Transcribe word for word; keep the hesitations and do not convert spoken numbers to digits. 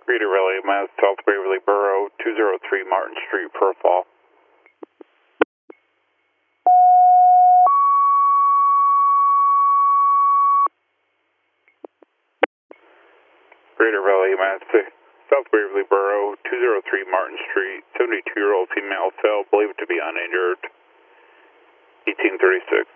Greater Raleigh, Mass, South Waverly Borough, two oh three Martin Street, Pearl Fall. Greater Raleigh, Mass, South Waverly Borough, two oh three Martin Street, seventy-two-year-old female, cell, believed to be uninjured, eighteen thirty-six.